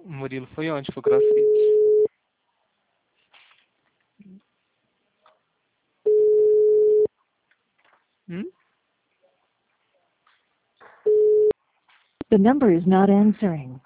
O Murilo foi onde? Foi CrossFit. Hum? The number is not answering.